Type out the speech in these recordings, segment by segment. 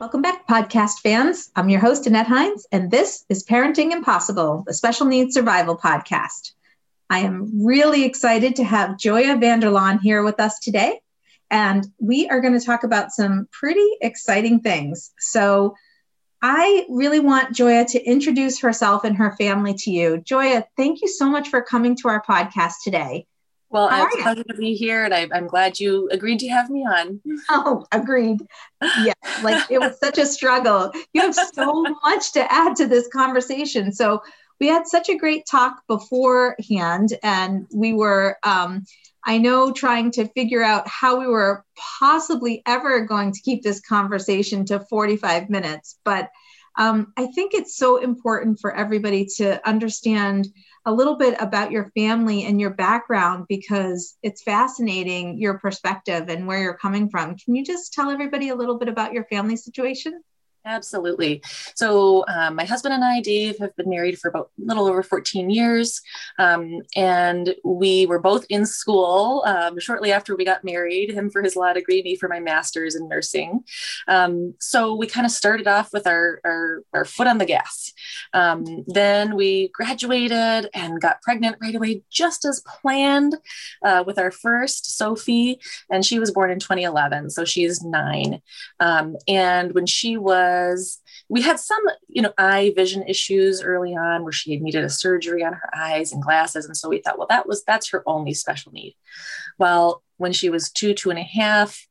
Welcome back, podcast fans. I'm your host, Annette Hines, and this is Parenting Impossible, the Special Needs Survival Podcast. I am really excited to have Joya Vanderlaan here with us today, and we are going to talk about some pretty exciting things. So I really want Joya to introduce herself and her family to you. Joya, thank you so much for coming to our podcast today. Well, it's a pleasure to be here, and I'm glad you agreed to have me on. Oh, agreed. Yeah, like it was such a struggle. You have so much to add to this conversation. So we had such a great talk beforehand, and we were, I know, trying to figure out how we were possibly ever going to keep this conversation to 45 minutes. But I think it's so important for everybody to understand a little bit about your family and your background, because it's fascinating, your perspective and where you're coming from. Can you just tell everybody a little bit about your family situation? Absolutely. So my husband and I, Dave, have been married for about a little over 14 years. And we were both in school shortly after we got married, him for his law degree, me for my master's in nursing. So we kind of started off with our foot on the gas. Then we graduated and got pregnant right away, just as planned, with our first, Sophie, and she was born in 2011. So she's 9. And when she we had some, eye vision issues early on where she had needed a surgery on her eyes and glasses. And so we thought, well, that's her only special need. Well, when she was 2.5,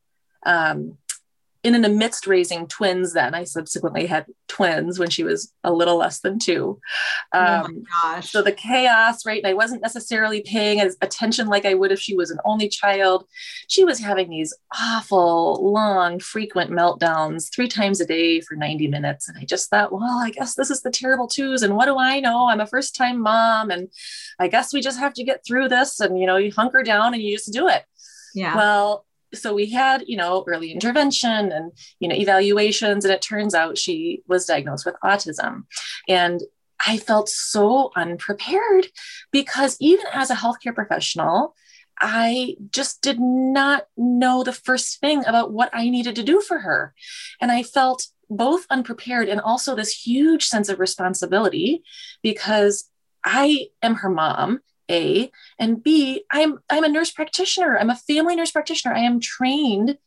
in the midst raising twins, then I subsequently had twins when she was a little less than 2. Oh my gosh. So the chaos, right? And I wasn't necessarily paying as attention like I would if she was an only child. She was having these awful, long, frequent meltdowns 3 times a day for 90 minutes. And I just thought, well, I guess this is the terrible twos. And what do I know? I'm a first-time mom. And I guess we just have to get through this. And, you hunker down and you just do it. Yeah. Well, so we had, early intervention and, evaluations, and it turns out she was diagnosed with autism. And I felt so unprepared because even as a healthcare professional, I just did not know the first thing about what I needed to do for her. And I felt both unprepared and also this huge sense of responsibility because I am her mom, A, and B, I'm a nurse practitioner. I'm a family nurse practitioner. I am trained,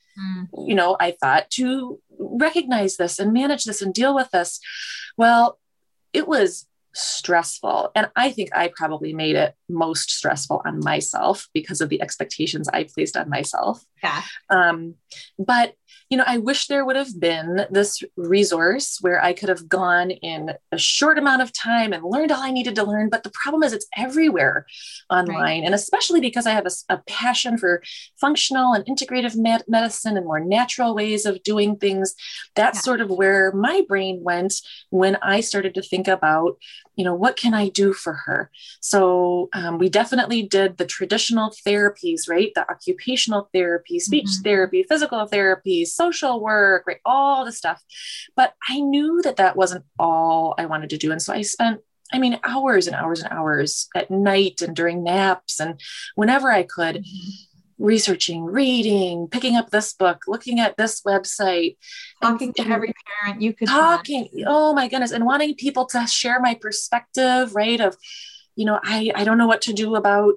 I thought, to recognize this and manage this and deal with this. Well, it was stressful. And I think I probably made it most stressful on myself because of the expectations I placed on myself. Yeah. But I wish there would have been this resource where I could have gone in a short amount of time and learned all I needed to learn. But the problem is it's everywhere online. Right. And especially because I have a passion for functional and integrative medicine and more natural ways of doing things. That's sort of where my brain went when I started to think about, what can I do for her? So we definitely did the traditional therapies, right? The occupational therapy, speech therapy, physical therapy, social work, right? All the stuff. But I knew that wasn't all I wanted to do. And so I spent hours and hours and hours at night and during naps and whenever I could, researching, reading, picking up this book, looking at this website, talking to every parent you could talking. Oh my goodness. And wanting people to share my perspective, right? Of, I don't know what to do about,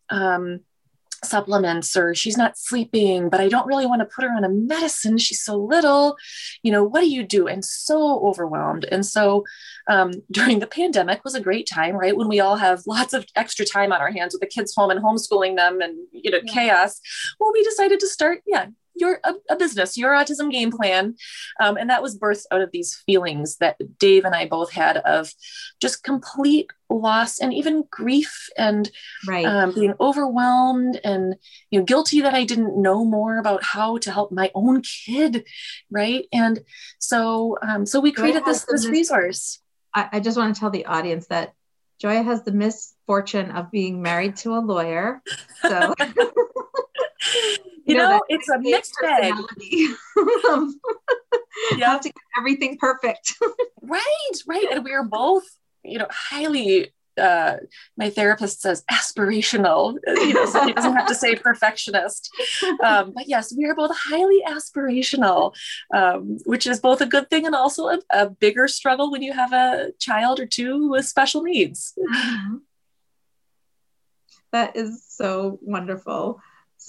supplements, or she's not sleeping, but I don't really want to put her on a medicine. She's so little, what do you do? And so overwhelmed. And so during the pandemic was a great time, right? When we all have lots of extra time on our hands with the kids home and homeschooling them and, chaos. Well, we decided to start, a business, Your Autism Game Plan. And that was birthed out of these feelings that Dave and I both had of just complete loss and even grief and being overwhelmed and, guilty that I didn't know more about how to help my own kid. Right. And so, we created this resource. I just want to tell the audience that Joya has the misfortune of being married to a lawyer. So it's a mixed bag. You have to get everything perfect. Right. And we are both, highly my therapist says aspirational, so he doesn't have to say perfectionist. But yes, we are both highly aspirational, which is both a good thing and also a bigger struggle when you have a child or two with special needs. Mm-hmm. That is so wonderful.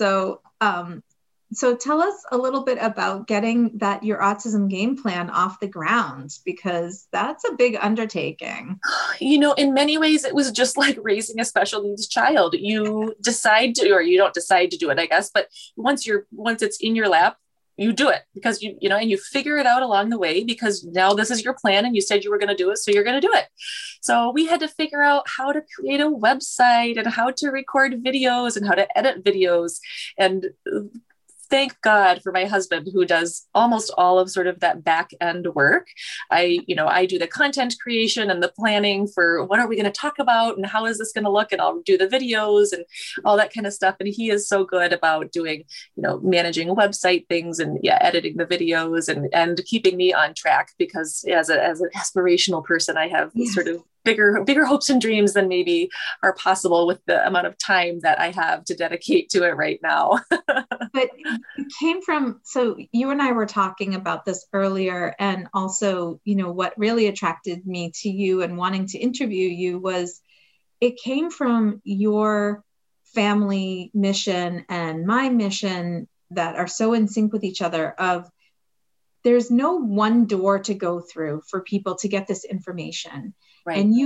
So tell us a little bit about getting your autism game plan off the ground, because that's a big undertaking. In many ways, it was just like raising a special needs child. You decide to, or you don't decide to do it, I guess, but once it's in your lap, you do it because and you figure it out along the way, because now this is your plan and you said you were going to do it. So you're going to do it. So we had to figure out how to create a website and how to record videos and how to edit videos. And thank God for my husband, who does almost all of sort of that back end work. I do the content creation and the planning for what are we going to talk about and how is this going to look, and I'll do the videos and all that kind of stuff. And he is so good about doing, managing website things and editing the videos and keeping me on track, because as an aspirational person, I have sort of bigger hopes and dreams than maybe are possible with the amount of time that I have to dedicate to it right now. But it came from, so you and I were talking about this earlier, and also, what really attracted me to you and wanting to interview you was it came from your family mission and my mission that are so in sync with each other, of there's no one door to go through for people to get this information. Right. And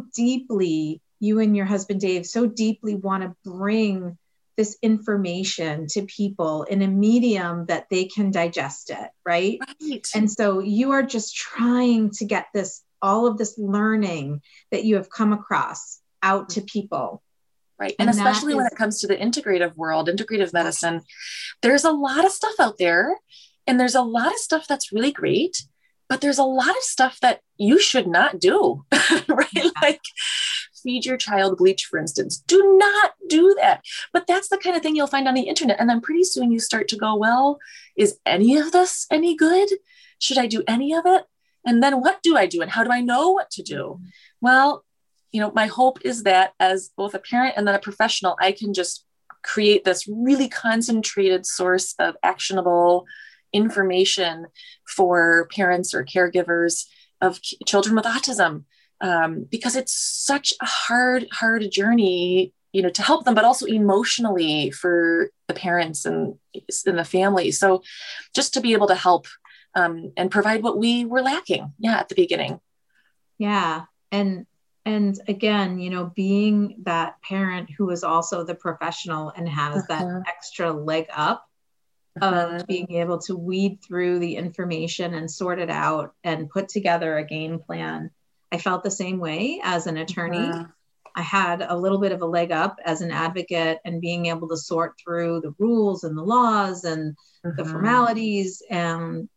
you and your husband, Dave, so deeply want to bring this information to people in a medium that they can digest it. Right. And so you are just trying to get all of this learning that you have come across out to people. Right. And especially when it comes to the integrative world, integrative medicine, there's a lot of stuff out there, and there's a lot of stuff that's really great, but there's a lot of stuff that you should not do, right? Yeah. Like feed your child bleach, for instance. Do not do that. But that's the kind of thing you'll find on the internet. And then pretty soon you start to go, well, is any of this any good? Should I do any of it? And then what do I do? And how do I know what to do? Well, my hope is that as both a parent and then a professional, I can just create this really concentrated source of actionable information for parents or caregivers of children with autism, because it's such a hard journey, to help them, but also emotionally for the parents and the family. So just to be able to help and provide what we were lacking, at the beginning. Yeah. And again, being that parent who is also the professional and has that extra leg up of being able to weed through the information and sort it out and put together a game plan. I felt the same way as an attorney. I had a little bit of a leg up as an advocate, and being able to sort through the rules and the laws and the formalities. And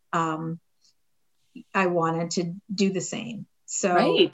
I wanted to do the same. So,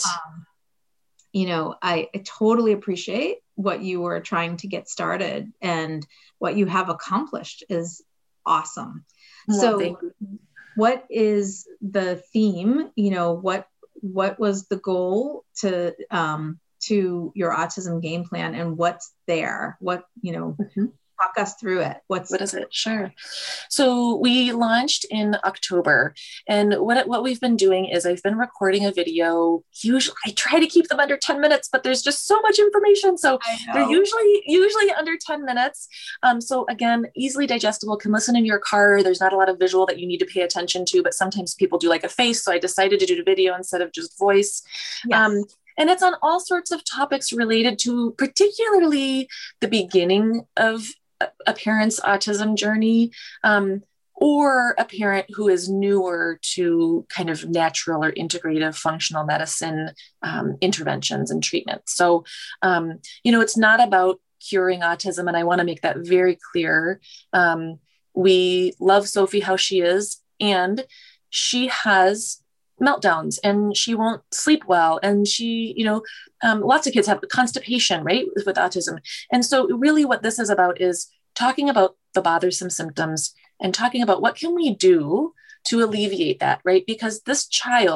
I totally appreciate what you were trying to get started, and what you have accomplished is awesome. Well, so what is the theme? What was the goal to your autism game plan, and what's there? Walk us through it. What is it? Sure. So we launched in October, and what we've been doing is I've been recording a video. Usually I try to keep them under 10 minutes, but there's just so much information. So they're usually under 10 minutes. So again, easily digestible, can listen in your car. There's not a lot of visual that you need to pay attention to, but sometimes people do like a face. So I decided to do the video instead of just voice. Yes. And it's on all sorts of topics related to particularly the beginning of a parent's autism journey, or a parent who is newer to kind of natural or integrative functional medicine interventions and treatments. So, it's not about curing autism, and I want to make that very clear. We love Sophie how she is, and she has meltdowns, and she won't sleep well, and she, lots of kids have constipation, right, with autism. And so really what this is about is talking about the bothersome symptoms and talking about what can we do to alleviate that, right? Because this child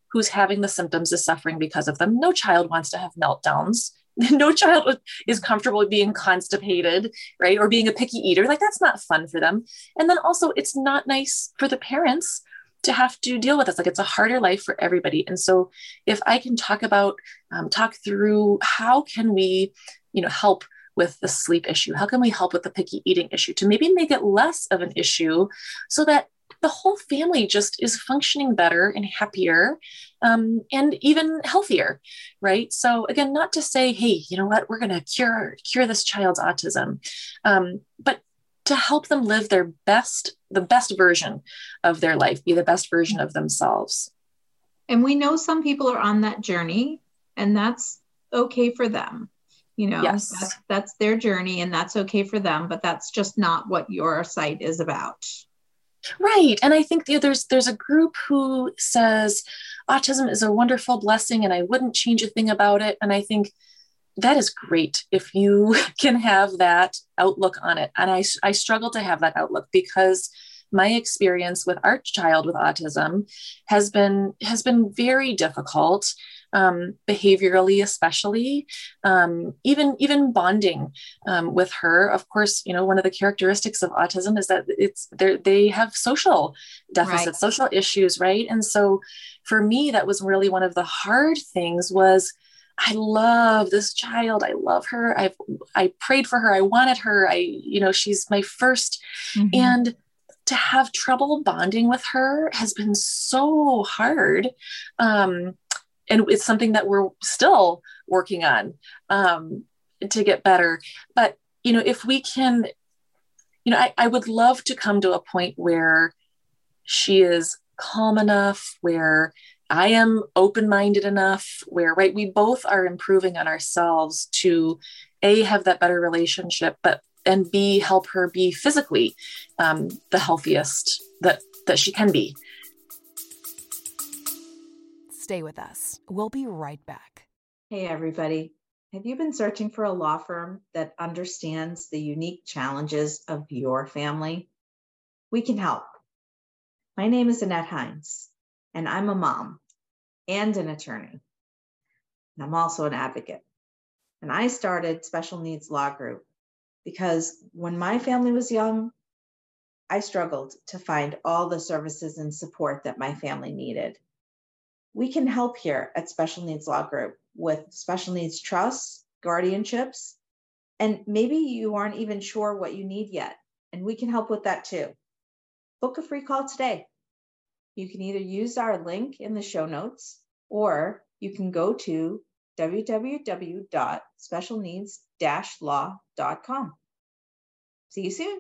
who's having the symptoms is suffering because of them. No child wants to have meltdowns. No child is comfortable with being constipated, right? Or being a picky eater. Like, that's not fun for them. And then also, it's not nice for the parents to have to deal with this. Like, it's a harder life for everybody. And so if I can talk through how can we, help with the sleep issue? How can we help with the picky eating issue to maybe make it less of an issue so that the whole family just is functioning better and happier, and even healthier, right? So again, not to say, hey, you know what, we're going to cure this child's autism, but to help them live the best version of their life, be the best version of themselves. And we know some people are on that journey, and that's okay for them. Yes. That's their journey, and that's okay for them, but that's just not what your site is about. Right. And I think there's a group who says autism is a wonderful blessing and I wouldn't change a thing about it. And I think that is great if you can have that outlook on it. And I struggle to have that outlook because my experience with our child with autism has been very difficult, behaviorally, especially, even bonding with her. Of course, one of the characteristics of autism is that they have social deficits, right. Social issues, right? And so for me, that was really one of the hard things was, I love this child. I love her. I prayed for her. I wanted her. She's my first. Mm-hmm. And to have trouble bonding with her has been so hard. And it's something that we're still working on to get better. But, if we can, I would love to come to a point where she is calm enough, where I am open-minded enough, where, right, we both are improving on ourselves to A, have that better relationship, and B, help her be physically the healthiest that she can be. Stay with us. We'll be right back. Hey, everybody. Have you been searching for a law firm that understands the unique challenges of your family? We can help. My name is Annette Hines, and I'm a mom and an attorney. And I'm also an advocate. And I started Special Needs Law Group because when my family was young, I struggled to find all the services and support that my family needed. We can help here at Special Needs Law Group with special needs trusts, guardianships, and maybe you aren't even sure what you need yet, and we can help with that too. Book a free call today. You can either use our link in the show notes, or you can go to www.specialneeds-law.com. See you soon.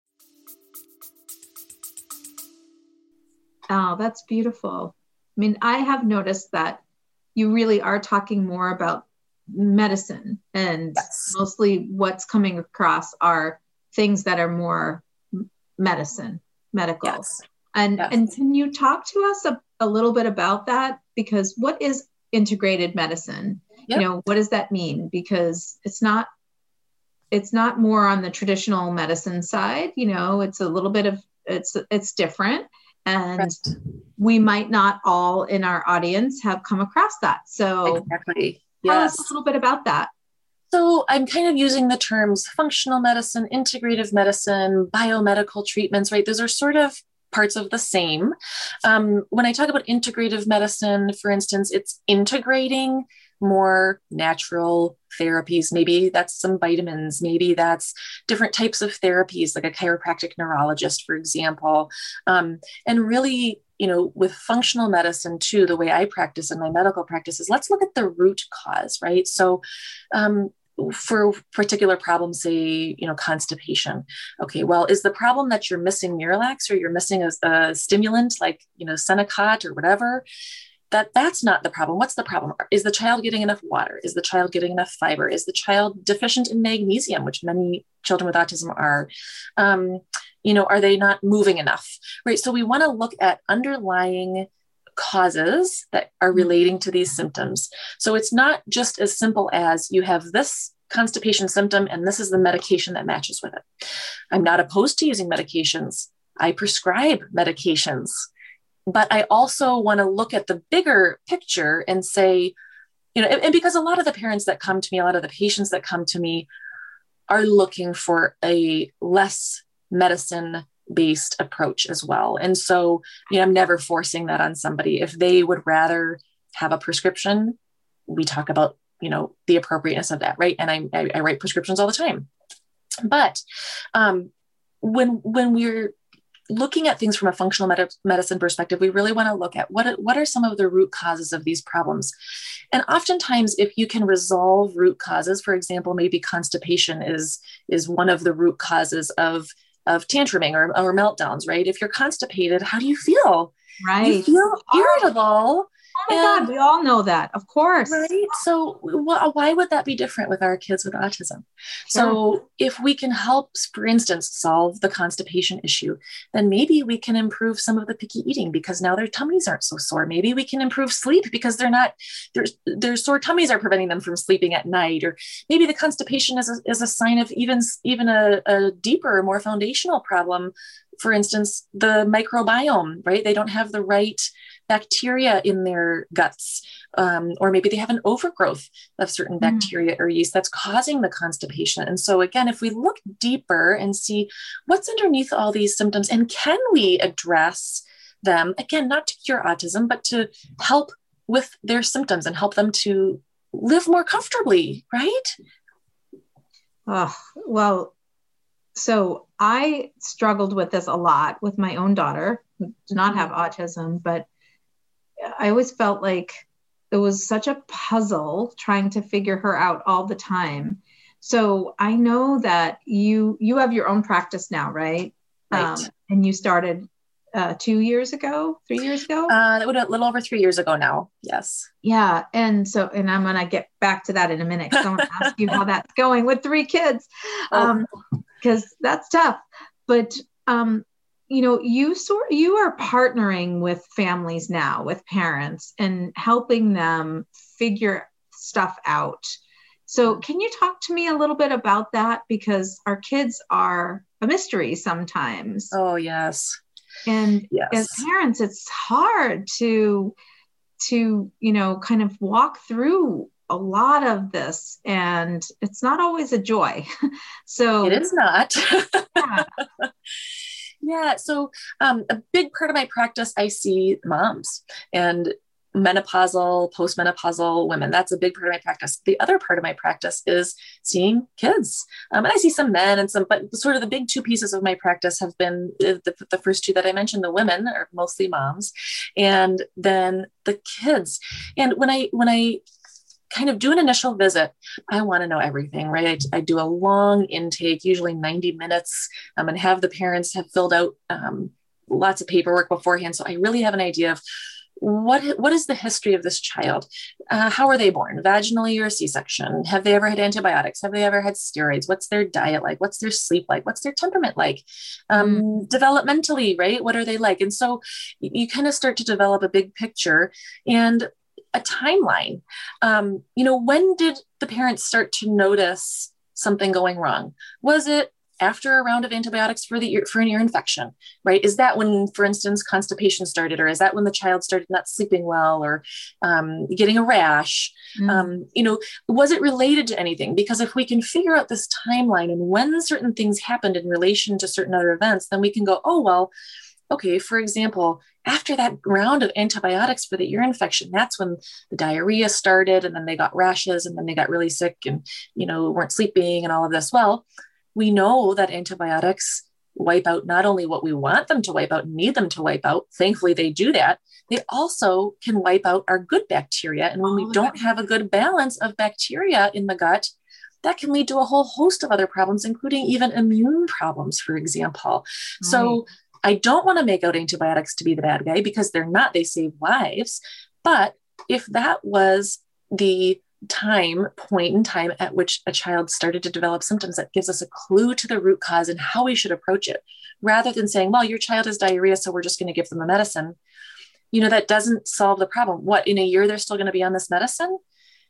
Oh, that's beautiful. I mean, I have noticed that you really are talking more about medicine, and yes. Mostly what's coming across are things that are more medical. Yes. And can you talk to us a little bit about that? Because what is integrated medicine? Yep. What does that mean? Because it's not more on the traditional medicine side. It's a little bit of, it's different. And Correct. We might not all in our audience have come across that. So exactly. Tell us a little bit about that. So I'm kind of using the terms functional medicine, integrative medicine, biomedical treatments, right? Those are sort of parts of the same. When I talk about integrative medicine, for instance, it's integrating more natural therapies. Maybe that's some vitamins. Maybe that's different types of therapies, like a chiropractic neurologist, for example. And really, with functional medicine too, the way I practice in my medical practice is let's look at the root cause, right? So for particular problems, say, constipation. Okay, well, is the problem that you're missing Miralax or you're missing a stimulant like, Senokot or whatever? That's not the problem. What's the problem? Is the child getting enough water? Is the child getting enough fiber? Is the child deficient in magnesium, which many children with autism are? Are they not moving enough? Right. So we want to look at underlying causes that are relating to these symptoms. So it's not just as simple as you have this constipation symptom and this is the medication that matches with it. I'm not opposed to using medications. I prescribe medications. But I also want to look at the bigger picture and say, and because a lot of the parents that come to me, a lot of the patients that come to me are looking for a less medicine-based approach as well. And so, I'm never forcing that on somebody. If they would rather have a prescription, we talk about, the appropriateness of that, right? And I write prescriptions all the time. But when we're looking at things from a functional medicine perspective, we really want to look at what are some of the root causes of these problems. And oftentimes, if you can resolve root causes, for example, maybe constipation is one of the root causes of tantruming or meltdowns, right? If you're constipated, how do you feel? Right. You feel irritable. Oh my God, we all know that, of course. Right. So why would that be different with our kids with autism? Sure. So if we can help, for instance, solve the constipation issue, then maybe we can improve some of the picky eating because now their tummies aren't so sore. Maybe we can improve sleep because their sore tummies are preventing them from sleeping at night. Or maybe the constipation is a sign of even a deeper, more foundational problem. For instance, the microbiome, right? They don't have the right bacteria in their guts, or maybe they have an overgrowth of certain bacteria or yeast that's causing the constipation. And so again, if we look deeper and see what's underneath all these symptoms, and can we address them, again, not to cure autism, but to help with their symptoms and help them to live more comfortably, right? Oh, well, so I struggled with this a lot with my own daughter, who did not have autism, but I always felt like it was such a puzzle trying to figure her out all the time. So I know that you have your own practice now, right? Right. And you started 3 years ago? That would a little over 3 years ago now. Yes. Yeah. And I'm going to get back to that in a minute, because I want to ask you how that's going with 3 kids. Because that's tough. But, you are partnering with families now, with parents, and helping them figure stuff out. So can you talk to me a little bit about that? Because our kids are a mystery sometimes. Oh, yes. And as parents, it's hard to kind of walk through a lot of this, and it's not always a joy. So it is not. Yeah. Yeah. So a big part of my practice, I see moms and menopausal, postmenopausal women. That's a big part of my practice. The other part of my practice is seeing kids. And I see some men but sort of the big 2 pieces of my practice have been the first 2 that I mentioned. The women are mostly moms, and then the kids. And when I kind of do an initial visit, I want to know everything, right? I do a long intake, usually 90 minutes, and have the parents have filled out lots of paperwork beforehand. So I really have an idea of what is the history of this child? How are they born? Vaginally or C-section? Have they ever had antibiotics? Have they ever had steroids? What's their diet like? What's their sleep like? What's their temperament like? Developmentally, right? What are they like? And so you kind of start to develop a big picture and a timeline. When did the parents start to notice something going wrong? Was it after a round of antibiotics for an ear infection, right? Is that when, for instance, constipation started, or is that when the child started not sleeping well, or getting a rash? Was it related to anything? Because if we can figure out this timeline and when certain things happened in relation to certain other events, then we can go, oh, well, okay, for example, after that round of antibiotics for the ear infection, that's when the diarrhea started, and then they got rashes, and then they got really sick and, weren't sleeping and all of this. Well, we know that antibiotics wipe out not only what we want them to wipe out, need them to wipe out. Thankfully, they do that. They also can wipe out our good bacteria. And when we don't have a good balance of bacteria in the gut, that can lead to a whole host of other problems, including even immune problems, for example. Right. So I don't want to make out antibiotics to be the bad guy, because they're not. They save lives. But if that was the point in time at which a child started to develop symptoms, that gives us a clue to the root cause and how we should approach it, rather than saying, well, your child has diarrhea, so we're just going to give them a medicine. That doesn't solve the problem. What, in a year, they're still going to be on this medicine?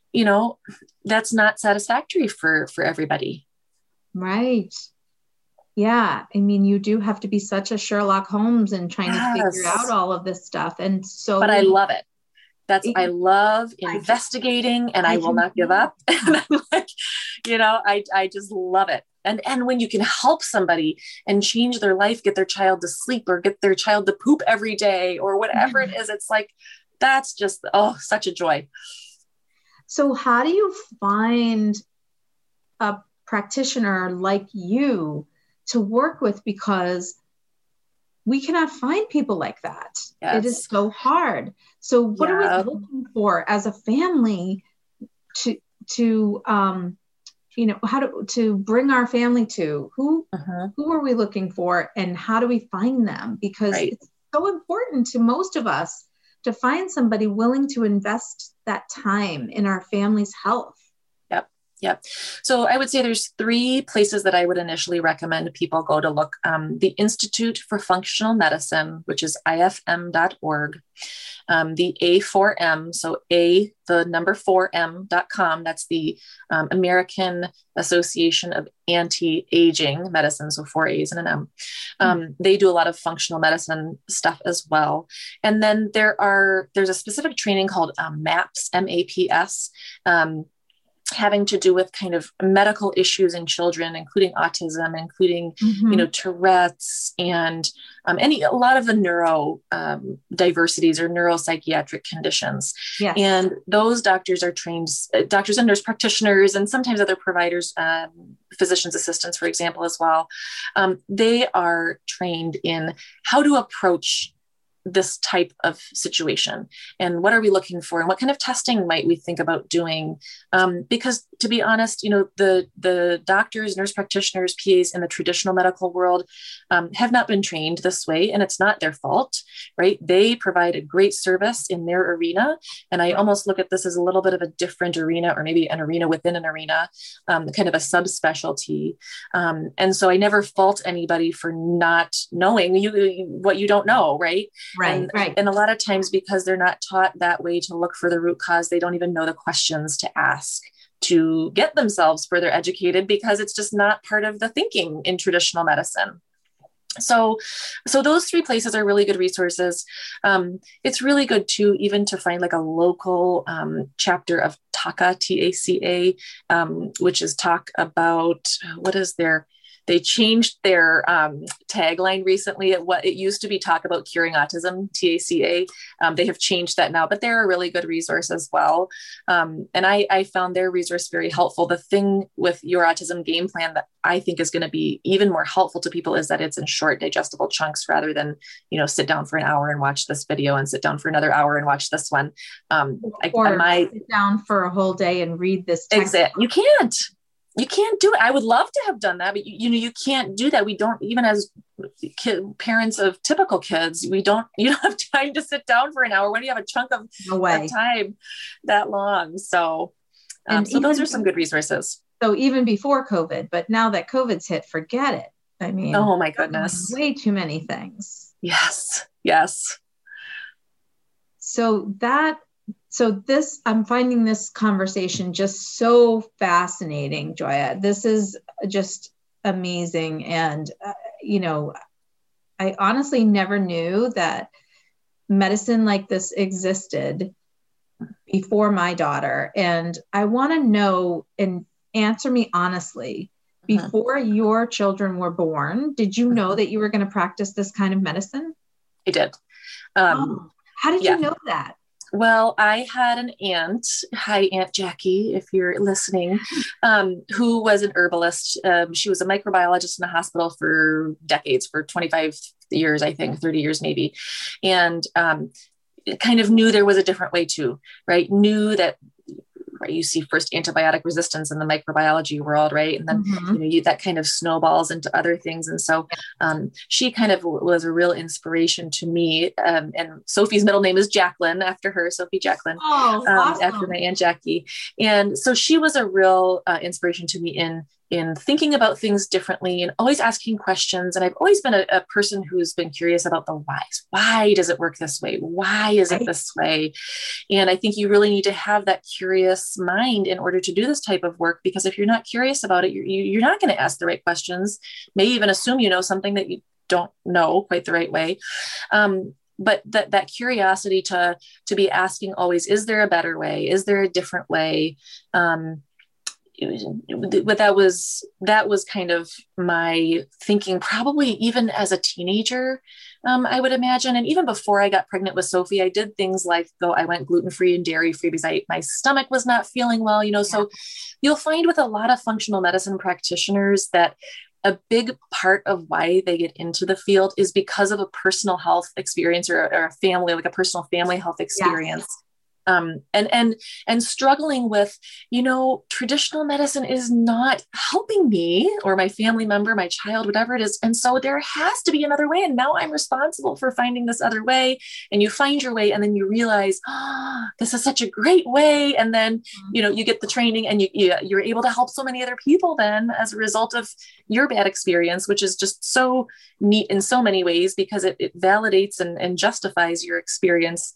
That's not satisfactory for everybody. Right. Yeah. I mean, you do have to be such a Sherlock Holmes and trying to figure out Yes. all of this stuff. And so, But I love it. I love I investigating, and I will can, not give up. And I'm like, I just love it. And when you can help somebody and change their life, get their child to sleep or get their child to poop every day or whatever it is, it's like, that's just, oh, such a joy. So how do you find a practitioner like you to work with? Because we cannot find people like that. Yes. It is so hard. So what are we looking for as a family to how to bring our family to? Who are we looking for, and how do we find them? Because it's so important to most of us to find somebody willing to invest that time in our family's health. Yep. So I would say there's 3 places that I would initially recommend people go to look. The Institute for Functional Medicine, which is ifm.org. The A4M, so the number 4M.com. That's the American Association of Anti-Aging Medicine. So 4 A's and an M. They do a lot of functional medicine stuff as well. And then there's a specific training called MAPS, M-A-P-S, having to do with kind of medical issues in children, including autism, including, Tourette's and a lot of the neuro diversities or neuropsychiatric conditions. Yes. And those doctors are trained, doctors and nurse practitioners, and sometimes other providers, physician's assistants, for example, as well. They are trained in how to approach this type of situation, and what are we looking for, and what kind of testing might we think about doing? Because to be honest, the doctors, nurse practitioners, PAs in the traditional medical world have not been trained this way, and it's not their fault, right? They provide a great service in their arena. And I almost look at this as a little bit of a different arena, or maybe an arena within an arena, kind of a subspecialty. And so I never fault anybody for not knowing what you don't know, right? Right. And a lot of times, because they're not taught that way to look for the root cause, they don't even know the questions to ask to get themselves further educated, because it's just not part of the thinking in traditional medicine. So those 3 places are really good resources. It's really good too, even to find like a local chapter of TACA, T-A-C-A, which is talk about, they changed their tagline recently. What it used to be, talk about curing autism, TACA. They have changed that now, but they're a really good resource as well. And I found their resource very helpful. The thing with Your Autism Game Plan that I think is going to be even more helpful to people is that it's in short, digestible chunks, rather than, sit down for an hour and watch this video and sit down for another hour and watch this one. Sit down for a whole day and read this text. Exactly. You can't do it. I would love to have done that, but you can't do that. We don't, even as parents of typical kids, you don't have time to sit down for an hour. When do you have a chunk of time that long? So those are some good resources. So even before COVID, but now that COVID's hit, forget it. I mean, oh my goodness, way too many things. Yes. So I'm finding this conversation just so fascinating, Joya. This is just amazing. And, I honestly never knew that medicine like this existed before my daughter. And I want to know, and answer me honestly, before your children were born, did you know that you were going to practice this kind of medicine? I did. How did you know that? Well, I had an aunt, hi Aunt Jackie, if you're listening, who was an herbalist. She was a microbiologist in the hospital for decades, for 25 years, I think, 30 years maybe. And kind of knew there was a different way too, right? Knew that, right, you see first antibiotic resistance in the microbiology world, right? And then, that kind of snowballs into other things. And so she kind of was a real inspiration to me. And Sophie's middle name is Jacqueline, after her, Sophie Jacqueline, awesome. After my Aunt Jackie. And so she was a real inspiration to me in in thinking about things differently and always asking questions. And I've always been a person who's been curious about the whys. Why does it work this way? Why is it this way? And I think you really need to have that curious mind in order to do this type of work, because if you're not curious about it, you're not going to ask the right questions, may even assume you know something that you don't know quite the right way. But that curiosity to be asking always, is there a better way? Is there a different way? But that was kind of my thinking, probably even as a teenager, I would imagine. And even before I got pregnant with Sophie, I did things like I went gluten-free and dairy-free because my stomach was not feeling well, So you'll find with a lot of functional medicine practitioners that a big part of why they get into the field is because of a personal health experience or a family, like a personal family health experience. Yes. And struggling with, traditional medicine is not helping me or my family member, my child, whatever it is. And so there has to be another way. And now I'm responsible for finding this other way. And you find your way, and then you realize, this is such a great way. And then, you get the training, and you're able to help so many other people then as a result of your bad experience, which is just so neat in so many ways, because it validates and justifies your experience.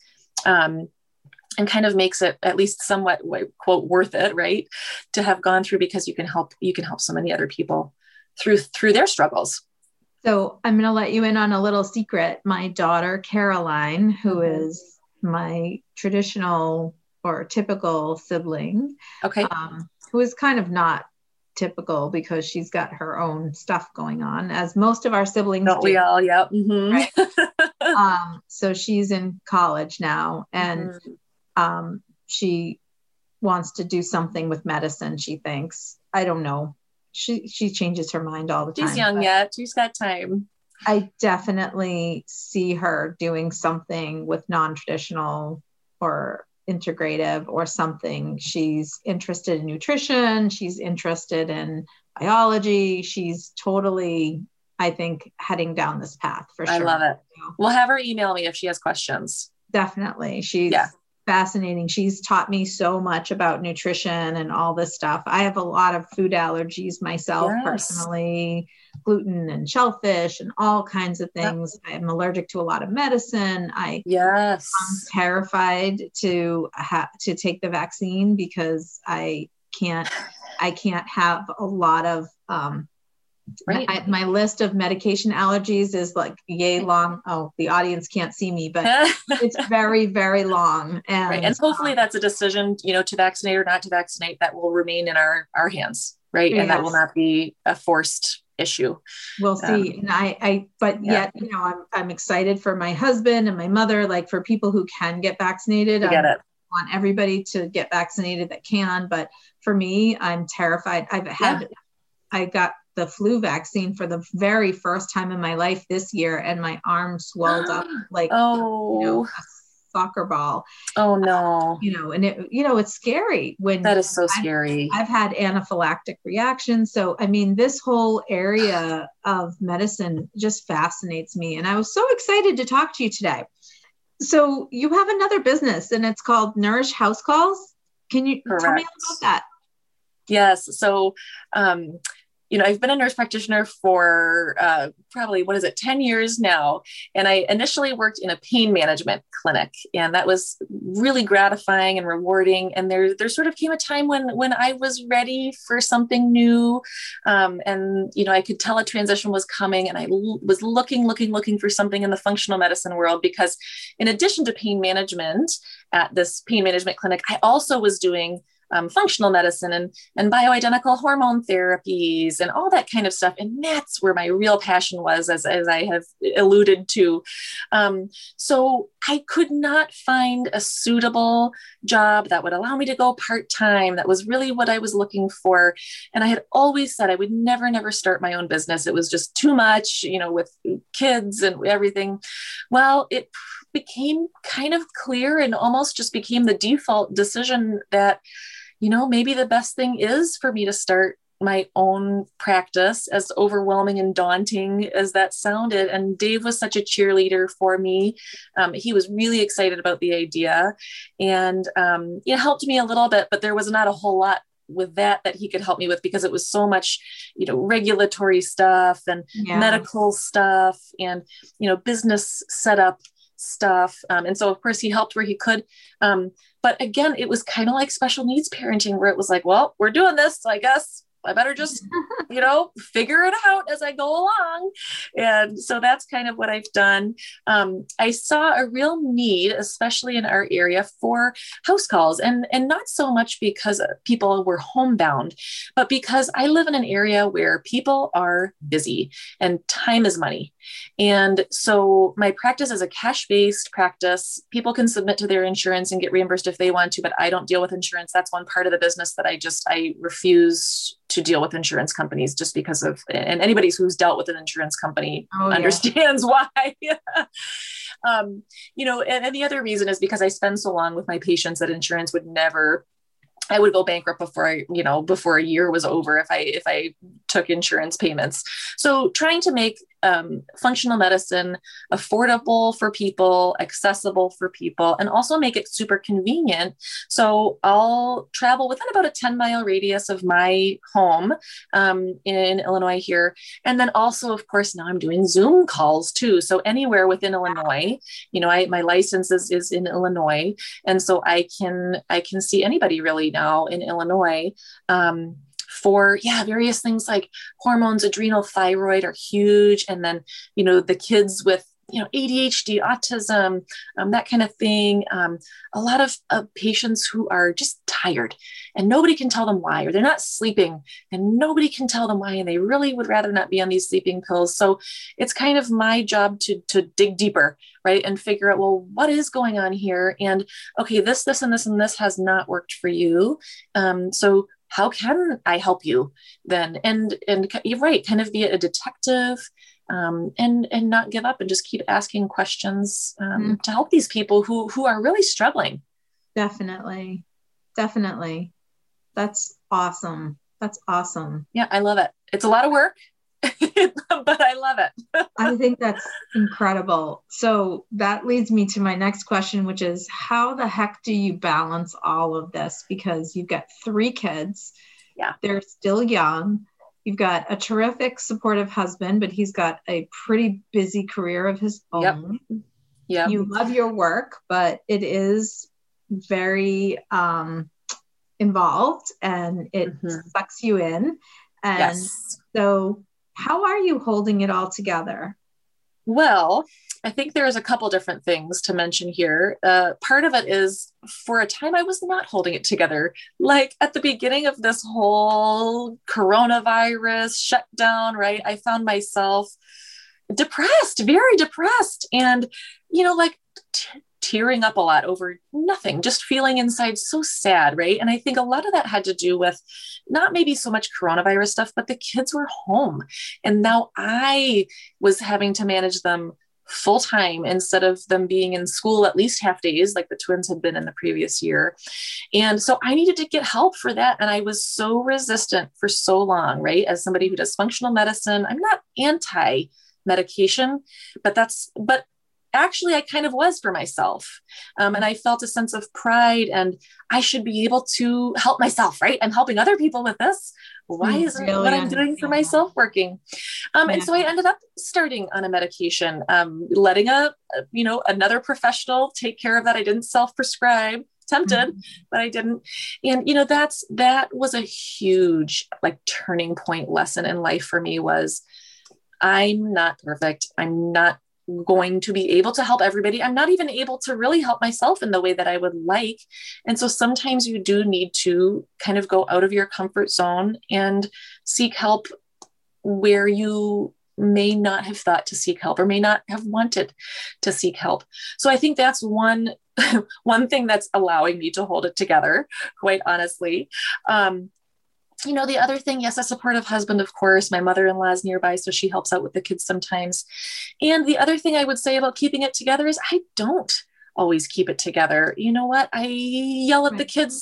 And kind of makes it at least somewhat, quote, worth it, right, to have gone through, because you can help so many other people through their struggles. So I'm going to let you in on a little secret. My daughter, Caroline, who is my traditional or typical sibling, who is kind of not typical because she's got her own stuff going on, as most of our siblings do. We all, yep. Mm-hmm. Right? So she's in college now, and she wants to do something with medicine. She thinks, I don't know. She changes her mind all the time. She's young yet. She's got time. I definitely see her doing something with non-traditional or integrative or something. She's interested in nutrition. She's interested in biology. She's totally, I think, heading down this path for sure. I love it. We'll have her email me if she has questions. Definitely. She's fascinating. She's taught me so much about nutrition and all this stuff. I have a lot of food allergies myself, personally, gluten and shellfish and all kinds of things. Yep. I'm allergic to a lot of medicine. I'm terrified to take the vaccine because I can't have a lot of, my list of medication allergies is like yay long. Oh, the audience can't see me, but it's very, very long. And hopefully that's a decision, to vaccinate or not to vaccinate, that will remain in our hands. Right. Yes. And that will not be a forced issue. We'll see. And yet, I'm excited for my husband and my mother, like for people who can get vaccinated. I want everybody to get vaccinated that can. But for me, I'm terrified. I got the flu vaccine for the very first time in my life this year, and my arm swelled up like a soccer ball. Oh no. And it's scary when that is so scary. I've had anaphylactic reactions. So, I mean, this whole area of medicine just fascinates me. And I was so excited to talk to you today. So you have another business, and it's called Nourish House Calls. Can you tell me about that? Yes. So, I've been a nurse practitioner for probably, 10 years now. And I initially worked in a pain management clinic, and that was really gratifying and rewarding. And there sort of came a time when I was ready for something new. And I could tell a transition was coming, and I was looking for something in the functional medicine world, because in addition to pain management at this pain management clinic, I also was doing functional medicine and bioidentical hormone therapies and all that kind of stuff. And that's where my real passion was, as I have alluded to. So I could not find a suitable job that would allow me to go part-time. That was really what I was looking for. And I had always said I would never start my own business. It was just too much, with kids and everything. Well, it became kind of clear and almost just became the default decision that, maybe the best thing is for me to start my own practice, as overwhelming and daunting as that sounded. And Dave was such a cheerleader for me. He was really excited about the idea, and it helped me a little bit, but there was not a whole lot with that he could help me with, because it was so much, regulatory stuff and medical stuff and, business setup stuff. And so of course he helped where he could. But again, it was kind of like special needs parenting, where it was like, well, we're doing this, so I guess I better just, figure it out as I go along. And so that's kind of what I've done. I saw a real need, especially in our area, for house calls, and not so much because people were homebound, but because I live in an area where people are busy and time is money. And so my practice is a cash-based practice. People can submit to their insurance and get reimbursed if they want to, but I don't deal with insurance. That's one part of the business that I refuse to deal with insurance companies, just because of, and anybody who's dealt with an insurance company understands why. And the other reason is because I spend so long with my patients that insurance would never, I would go bankrupt before a year was over if I took insurance payments. So trying to make functional medicine affordable for people, accessible for people, and also make it super convenient. So I'll travel within about a 10-mile radius of my home in Illinois here. And then also, of course, now I'm doing Zoom calls too. So anywhere within Illinois, my license is in Illinois. And so I can see anybody really now in Illinois. For various things like hormones, adrenal, thyroid are huge. And then, the kids with, ADHD, autism, that kind of thing. A lot of patients who are just tired and nobody can tell them why, or they're not sleeping and nobody can tell them why. And they really would rather not be on these sleeping pills. So it's kind of my job to dig deeper, right? And figure out, well, what is going on here? And okay, this, and this, and this has not worked for you. So how can I help you then? And you're right, kind of be a detective, and not give up and just keep asking questions, to help these people who are really struggling. Definitely. That's awesome. Yeah, I love it. It's a lot of work, but I love it. I think that's incredible. So that leads me to my next question, which is, how the heck do you balance all of this? Because you've got 3 kids. Yeah. They're still young. You've got a terrific, supportive husband, but he's got a pretty busy career of his own. Yep. You love your work, but it is very involved and it sucks you in. And so how are you holding it all together? Well, I think there's a couple different things to mention here. Part of it is, for a time, I was not holding it together. Like at the beginning of this whole coronavirus shutdown, right? I found myself depressed, very depressed, and, tearing up a lot over nothing, just feeling inside so sad, right? And I think a lot of that had to do with not maybe so much coronavirus stuff, but the kids were home. And now I was having to manage them full time instead of them being in school at least half days, like the twins had been in the previous year. And so I needed to get help for that. And I was so resistant for so long, right? As somebody who does functional medicine, I'm not anti-medication, but actually I kind of was for myself. And I felt a sense of pride and I should be able to help myself, right? I'm helping other people with this. Why isn't really what I'm doing for myself working? And so I ended up starting on a medication, letting another professional take care of that. I didn't self-prescribe, tempted, but I didn't. And, that was a huge turning point lesson in life for me. Was I'm not perfect. I'm not going to be able to help everybody. I'm not even able to really help myself in the way that I would like. And so sometimes you do need to kind of go out of your comfort zone and seek help where you may not have thought to seek help or may not have wanted to seek help. So I think that's one thing that's allowing me to hold it together, quite honestly. The other thing, yes, a supportive husband, of course. My mother-in-law is nearby, so she helps out with the kids sometimes. And the other thing I would say about keeping it together is I don't always keep it together. You know what? I yell at the kids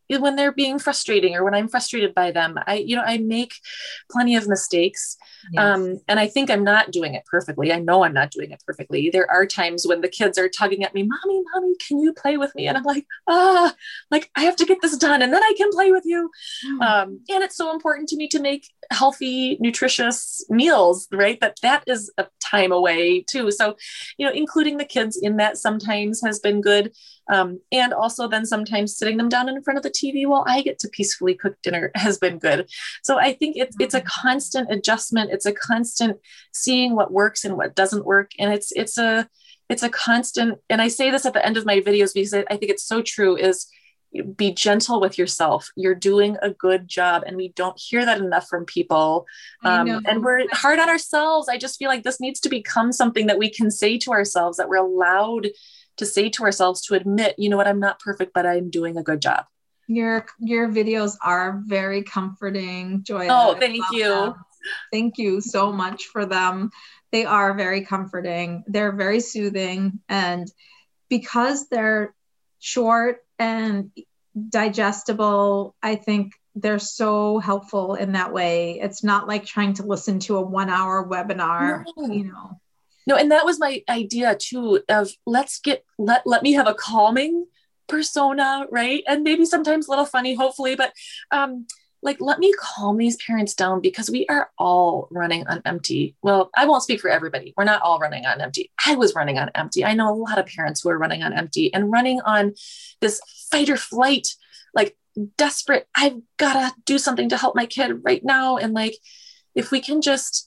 when they're being frustrating or when I'm frustrated by them. I make plenty of mistakes. Yes. And I think I'm not doing it perfectly. I know I'm not doing it perfectly. There are times when the kids are tugging at me, mommy, can you play with me? And I'm like, I have to get this done and then I can play with you. And it's so important to me to make healthy, nutritious meals, right? That is a time away too. So, including the kids in that sometimes has been good. And also then sometimes sitting them down in front of the TV while I get to peacefully cook dinner has been good. So I think it's a constant adjustment. It's a constant seeing what works and what doesn't work. And it's a constant, and I say this at the end of my videos because I think it's so true, is be gentle with yourself. You're doing a good job. And we don't hear that enough from people. And we're hard on ourselves. I just feel like this needs to become something that we can say to ourselves, that we're allowed to say to ourselves, to admit, you know what, I'm not perfect, but I'm doing a good job. Your videos are very comforting, Joya. Oh, thank you. Them. Thank you so much for them. They are very comforting. They're very soothing. And because they're short and digestible, I think they're so helpful in that way. It's not like trying to listen to a 1-hour webinar, No, and that was my idea too, of let me have a calming persona, right? And maybe sometimes a little funny, hopefully, but let me calm these parents down, because we are all running on empty. Well, I won't speak for everybody. We're not all running on empty. I was running on empty. I know a lot of parents who are running on empty and running on this fight or flight, like desperate, I've got to do something to help my kid right now. And if we can just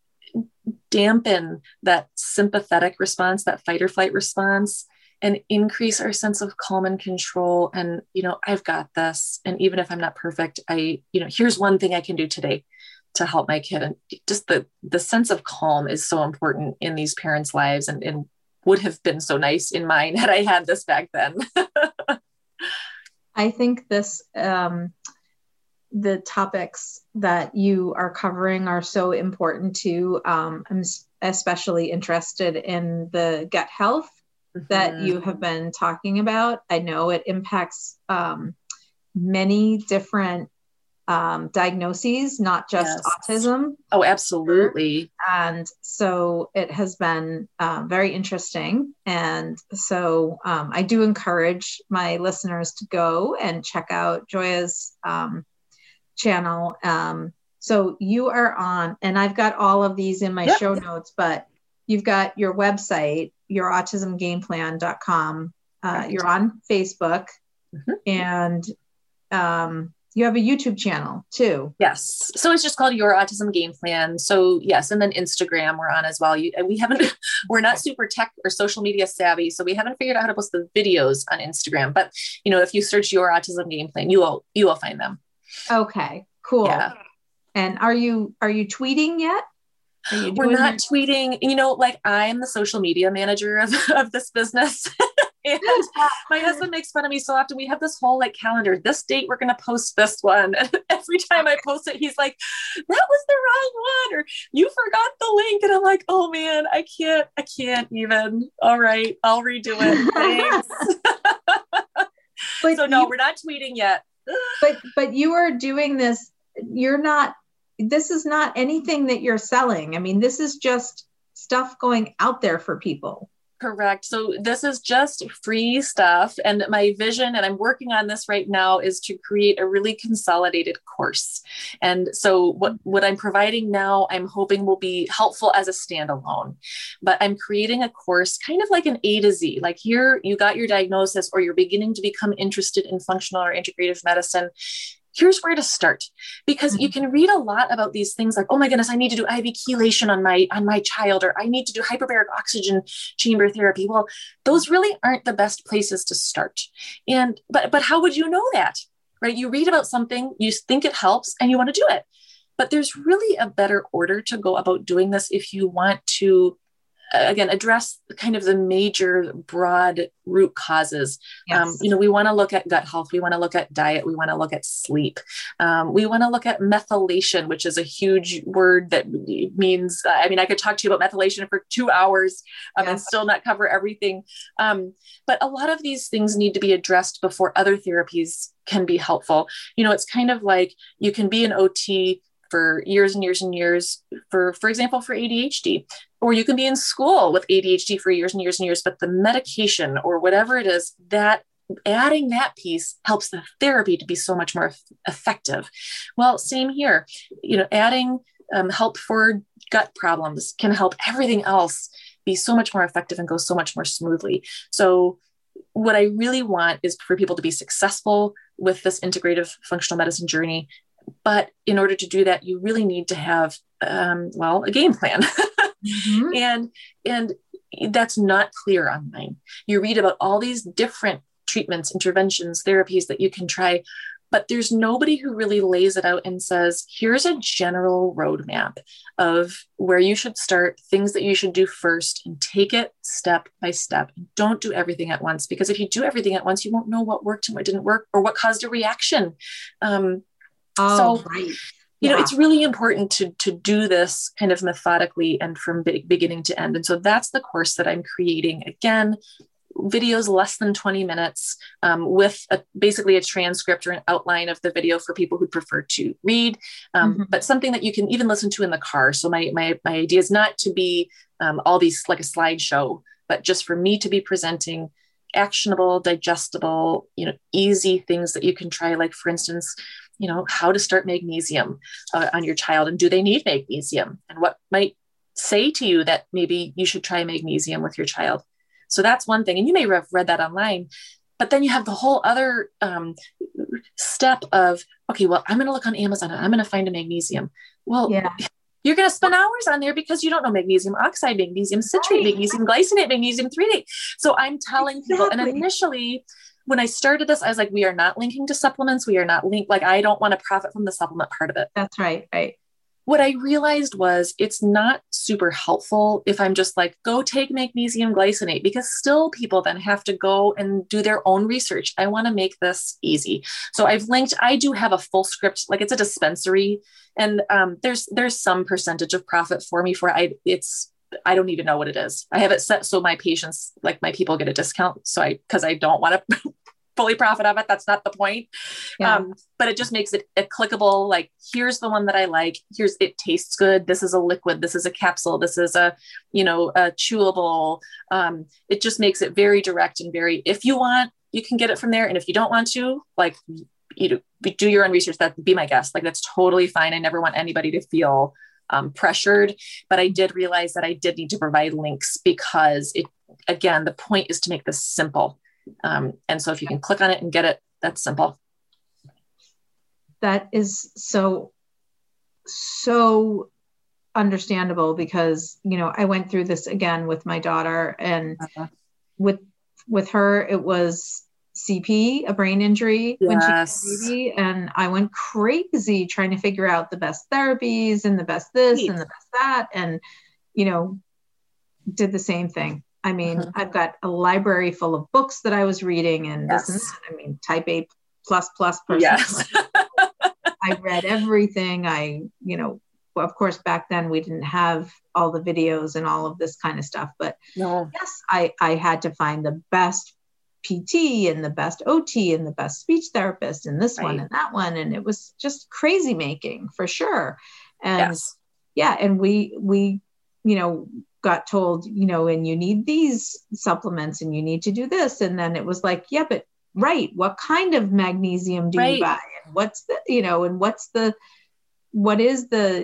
dampen that sympathetic response, that fight or flight response, and increase our sense of calm and control. And, I've got this. And even if I'm not perfect, here's one thing I can do today to help my kid. And just the sense of calm is so important in these parents' lives, and would have been so nice in mine had I had this back then. I think the topics that you are covering are so important too. I'm especially interested in the gut health that you have been talking about. I know it impacts many different diagnoses, not just autism. Oh, absolutely. And so it has been very interesting. And so I do encourage my listeners to go and check out Joya's channel. So you are on, and I've got all of these in my show notes, but you've got your website, yourautismgameplan.com. You're on Facebook, and you have a YouTube channel too. Yes. So it's just called Your Autism Game Plan. So yes. And then Instagram we're on as well. We're not super tech or social media savvy. So we haven't figured out how to post the videos on Instagram, but if you search Your Autism Game Plan, you will find them. Okay, cool. Yeah. And are you tweeting yet? We're not tweeting, I'm the social media manager of this business. And my husband makes fun of me so often. We have this whole calendar, this date, we're going to post this one. And every time I post it, he's like, that was the wrong one, or you forgot the link. And I'm like, oh man, I can't even. All right, I'll redo it. Thanks. We're not tweeting yet. But you are doing this. This is not anything that you're selling. I mean, this is just stuff going out there for people. Correct. So this is just free stuff. And my vision, and I'm working on this right now, is to create a really consolidated course. And so what I'm providing now, I'm hoping will be helpful as a standalone, but I'm creating a course kind of like an A to Z. Like here, you got your diagnosis, or you're beginning to become interested in functional or integrative medicine. Here's where to start, because you can read a lot about these things like, oh my goodness, I need to do IV chelation on my child, or I need to do hyperbaric oxygen chamber therapy. Well, those really aren't the best places to start. But how would you know that, right? You read about something, you think it helps, and you want to do it. But there's really a better order to go about doing this if you want to again, address kind of the major broad root causes. Yes. We want to look at gut health. We want to look at diet. We want to look at sleep. We want to look at methylation, which is a huge word that means, I could talk to you about methylation for 2 hours and still not cover everything. But a lot of these things need to be addressed before other therapies can be helpful. It's kind of like you can be an OT for years and years and years, for example, for ADHD, or you can be in school with ADHD for years and years and years, but the medication or whatever it is, that adding that piece helps the therapy to be so much more effective. Well, same here, adding help for gut problems can help everything else be so much more effective and go so much more smoothly. So what I really want is for people to be successful with this integrative functional medicine journey. But in order to do that, you really need to have, a game plan. Mm-hmm. And that's not clear online. You read about all these different treatments, interventions, therapies that you can try, but there's nobody who really lays it out and says, here's a general roadmap of where you should start, things that you should do first, and take it step by step. Don't do everything at once, because if you do everything at once, you won't know what worked and what didn't work or what caused a reaction. Right. It's really important to do this kind of methodically and from beginning to end. And so that's the course that I'm creating. Again, videos less than 20 minutes with basically a transcript or an outline of the video for people who prefer to read, but something that you can even listen to in the car. So my idea is not to be all these like a slideshow, but just for me to be presenting actionable, digestible, easy things that you can try. Like, for instance, how to start magnesium on your child, and do they need magnesium, and what might say to you that maybe you should try magnesium with your child. So that's one thing. And you may have read that online, but then you have the whole other step of, okay, well, I'm going to look on Amazon and I'm going to find a magnesium. Well, you're going to spend hours on there because you don't know magnesium oxide, magnesium citrate, magnesium glycinate, magnesium threonate. So I'm telling people, and initially when I started this, I was like, we are not linking to supplements. We are not I don't want to profit from the supplement part of it. That's right. Right. What I realized was it's not super helpful if I'm just like, go take magnesium glycinate, because still people then have to go and do their own research. I want to make this easy. So I do have a full script, like it's a dispensary, and there's some percentage of profit for me for I don't even know what it is. I have it set so my patients, like my people, get a discount. So because I don't want to fully profit of it. That's not the point. Yeah. But it just makes it a clickable, like, here's the one that I like. It tastes good. This is a liquid. This is a capsule. This is a chewable. It just makes it very direct and if you want, you can get it from there. And if you don't want to, do your own research, that be my guest. Like, that's totally fine. I never want anybody to feel pressured, but I did realize that I did need to provide links, because the point is to make this simple. And so if you can click on it and get it, that's simple. That is so understandable, because, I went through this again with my daughter, and with her, it was CP, a brain injury, when she was a baby. And I went crazy trying to figure out the best therapies and the best this and the best that. And, did the same thing. I mean, I've got a library full of books that I was reading, and this and that. I mean, type A++ person. Yes. I read everything. Of course, back then we didn't have all the videos and all of this kind of stuff, but yes, I had to find the best PT and the best OT and the best speech therapist and this one and that one. And it was just crazy making, for sure. And and we got told, and you need these supplements and you need to do this. And then it was like, but what kind of magnesium do you buy? And what's the, what is the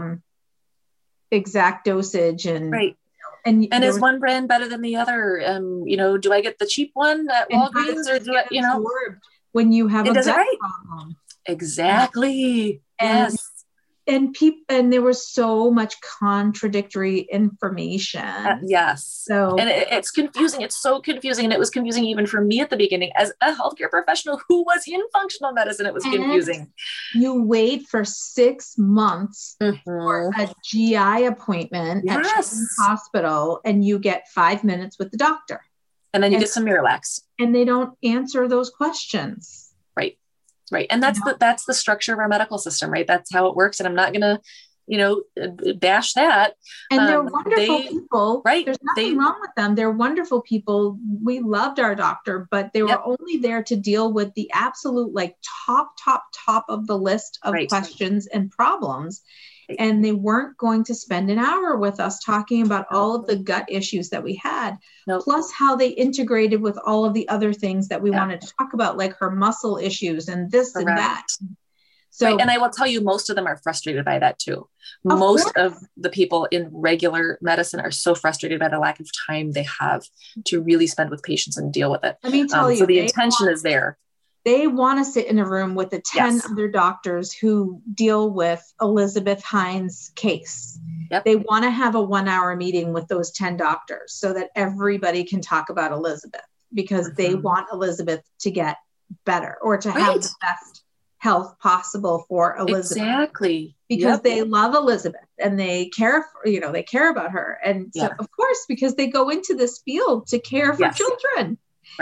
exact dosage? And and is one brand better than the other? Do I get the cheap one at Walgreens, or do I, when you have a gut problem? Exactly. And and there was so much contradictory information. Yes. So, and it's confusing. It's so confusing. And it was confusing even for me at the beginning as a healthcare professional who was in functional medicine. It was confusing. You wait for 6 months for a GI appointment at Children's Hospital, and you get 5 minutes with the doctor. And then you get some Miralax. And they don't answer those questions. Right. And that's the structure of our medical system, right? That's how it works. And I'm not going to, bash that. And they're wonderful people. Right. There's nothing wrong with them. They're wonderful people. We loved our doctor, but they were only there to deal with the absolute, like top of the list of questions and problems. And they weren't going to spend an hour with us talking about all of the gut issues that we had, plus how they integrated with all of the other things that we wanted to talk about, like her muscle issues and this and that. So, and I will tell you, most of them are frustrated by that too. Most of the people in regular medicine are so frustrated by the lack of time they have to really spend with patients and deal with it. Let me tell you, so the intention is there. They want to sit in a room with the 10 other doctors who deal with Elizabeth Hines' case. They want to have a 1-hour meeting with those 10 doctors so that everybody can talk about Elizabeth, because they want Elizabeth to get better or to have the best health possible for Elizabeth. Exactly. Because they love Elizabeth and they care for, they care about her. And so, of course, because they go into this field to care for children,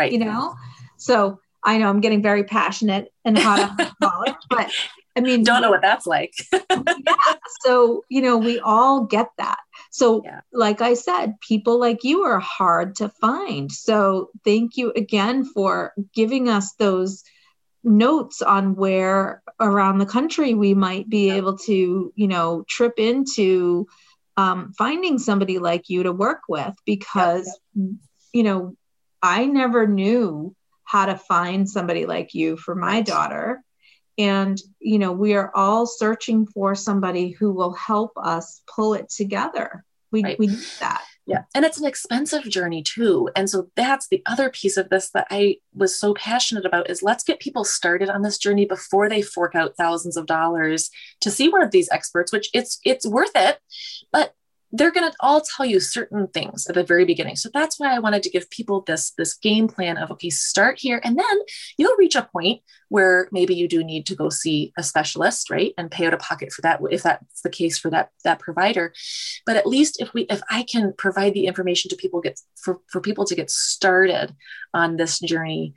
so I know I'm getting very passionate and hot on college, but I mean, don't know what that's like. So, we all get that. So like I said, people like you are hard to find. So thank you again for giving us those notes on where around the country we might be able to, trip into finding somebody like you to work with, because, I never knew how to find somebody like you for my daughter. And, we are all searching for somebody who will help us pull it together. We need that. Yeah. And it's an expensive journey too. And so that's the other piece of this that I was so passionate about, is let's get people started on this journey before they fork out thousands of dollars to see one of these experts, which it's worth it, but they're going to all tell you certain things at the very beginning. So that's why I wanted to give people this game plan of, okay, start here. And then you'll reach a point where maybe you do need to go see a specialist, right? And pay out of pocket for that, if that's the case for that provider. But at least if I can provide the information to people, for people to get started on this journey,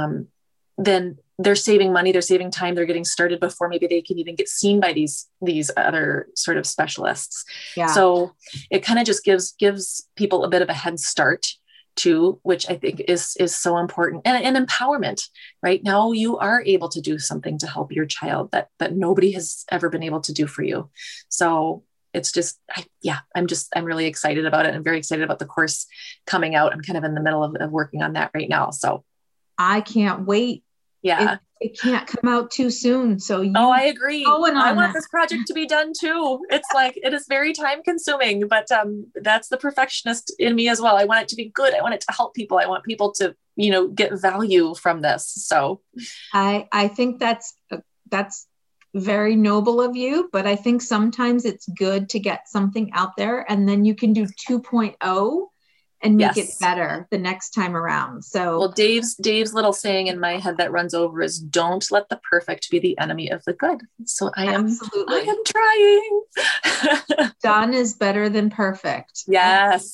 then they're saving money, they're saving time, they're getting started before maybe they can even get seen by these other sort of specialists. Yeah. So it kind of just gives people a bit of a head start too, which I think is so important, and empowerment. Right now, you are able to do something to help your child that nobody has ever been able to do for you. So it's just, I'm really excited about it. I'm very excited about the course coming out. I'm kind of in the middle of working on that right now. So I can't wait. Yeah. It can't come out too soon. So I agree. I want this project to be done too. It's like, it is very time consuming, but that's the perfectionist in me as well. I want it to be good. I want it to help people. I want people to, get value from this. So I think that's very noble of you, but I think sometimes it's good to get something out there, and then you can do 2.0 and make it better the next time around. So, well, Dave's little saying in my head that runs over is, don't let the perfect be the enemy of the good. So I am trying. Done is better than perfect. Yes.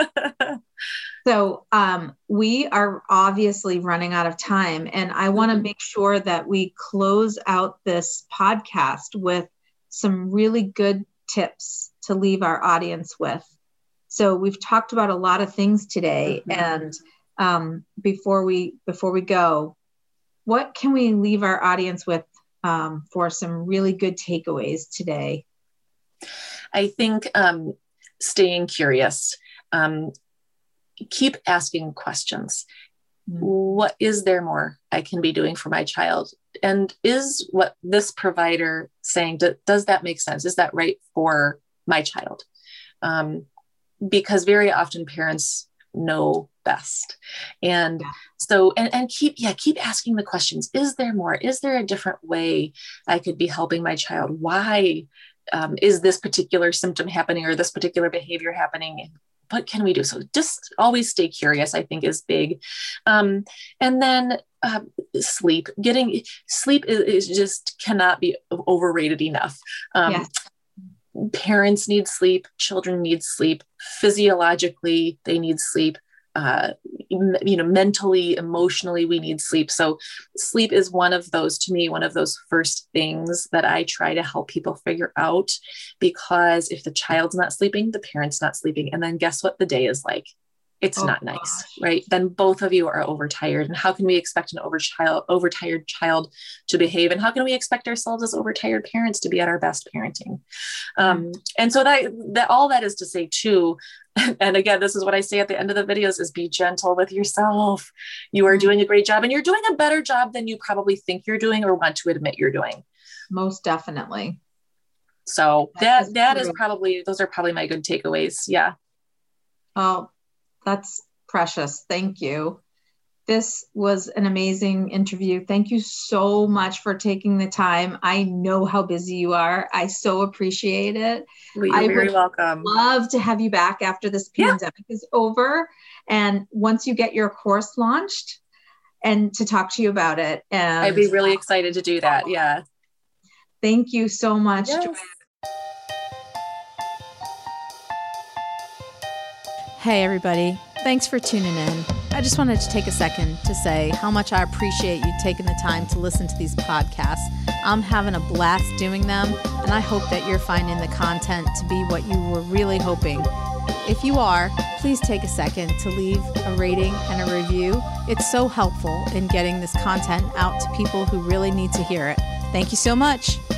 So we are obviously running out of time, and I want to make sure that we close out this podcast with some really good tips to leave our audience with. So we've talked about a lot of things today, and before we go, what can we leave our audience with for some really good takeaways today? I think staying curious, keep asking questions. What is there more I can be doing for my child? And is what this provider saying, does that make sense? Is that right for my child? Because very often parents know best. And so, and keep asking the questions. Is there more? Is there a different way I could be helping my child? Why is this particular symptom happening or this particular behavior happening? What can we do? So just always stay curious, I think, is big. And then sleep. Getting sleep is just cannot be overrated enough. Yes. Parents need sleep. Children need sleep. Physiologically, they need sleep. Mentally, emotionally, we need sleep. So sleep is one of those, to me, one of those first things that I try to help people figure out, because if the child's not sleeping, the parent's not sleeping. And then guess what the day is like? It's not nice, right? Then both of you are overtired. And how can we expect an overtired child to behave? And how can we expect ourselves as overtired parents to be at our best parenting? And so that all that is to say too, and again, this is what I say at the end of the videos, is be gentle with yourself. You are doing a great job, and you're doing a better job than you probably think you're doing or want to admit you're doing. Most definitely. So that is probably, those are probably my good takeaways. Yeah. Oh, that's precious. Thank you. This was an amazing interview. Thank you so much for taking the time. I know how busy you are. I so appreciate it. Well, you're very welcome. Love to have you back after this pandemic is over, and once you get your course launched, and to talk to you about it. And I'd be really excited to do that. Yeah. Thank you so much, Yes. Joanne. Hey, everybody. Thanks for tuning in. I just wanted to take a second to say how much I appreciate you taking the time to listen to these podcasts. I'm having a blast doing them, and I hope that you're finding the content to be what you were really hoping. If you are, please take a second to leave a rating and a review. It's so helpful in getting this content out to people who really need to hear it. Thank you so much.